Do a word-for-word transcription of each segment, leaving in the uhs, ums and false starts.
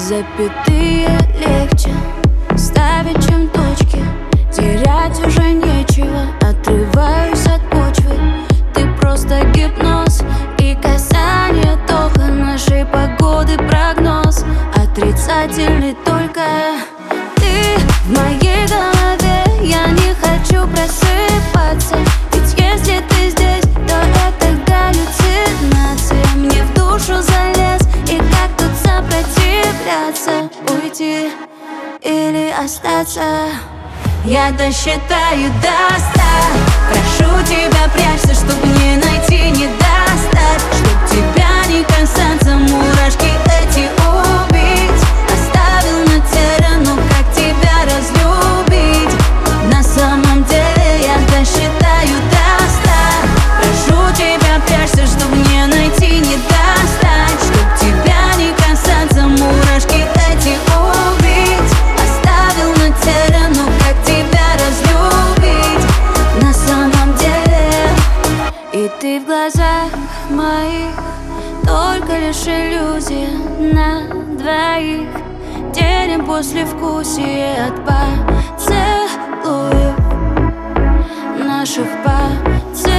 Запятые легче ставить, чем точки. Терять уже нечего, отрываюсь от почвы. Ты просто гипноз и касание тока нашей погоды прогноз. Отрицательный только ты в моей голове. Я не хочу просыпаться, ведь если ты здесь, то это галлюцинация. Мне в душу залез, и как тут сопротивляться? Уйти или остаться? Я досчитаю до ста. Прошу тебя, прячься, чтоб не найти, не достать. Чтоб тебя не касаться, мурашки эти убить. Оставил на теле, ну как тебя разлюбить? На самом деле я досчитаю до ста. Прошу тебя, прячься, чтоб не найти, не достать. Чтоб тебя не касаться, мурашки эти убить. Оставил на теле, ну как тебя разлюбить? На самом деле. И ты в глазах моих только лишь иллюзия на двоих. Делим послевкусие от поцелуев, наших поцелуев.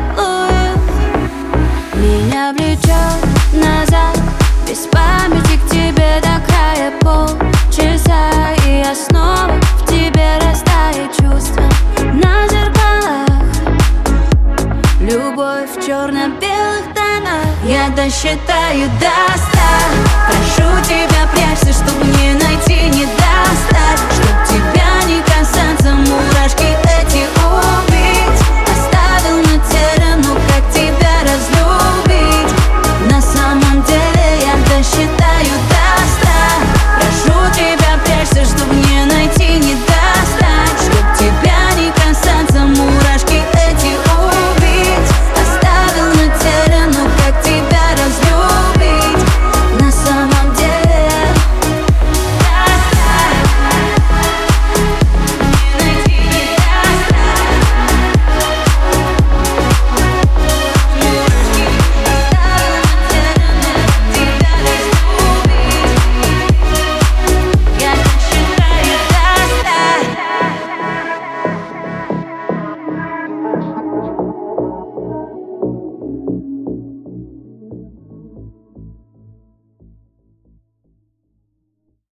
Меня влечет назад, без памяти к тебе до края полчаса. И я снова в тебе растаю чувства на зеркалах. Любовь в черно-белых тонах. Я досчитаю до ста.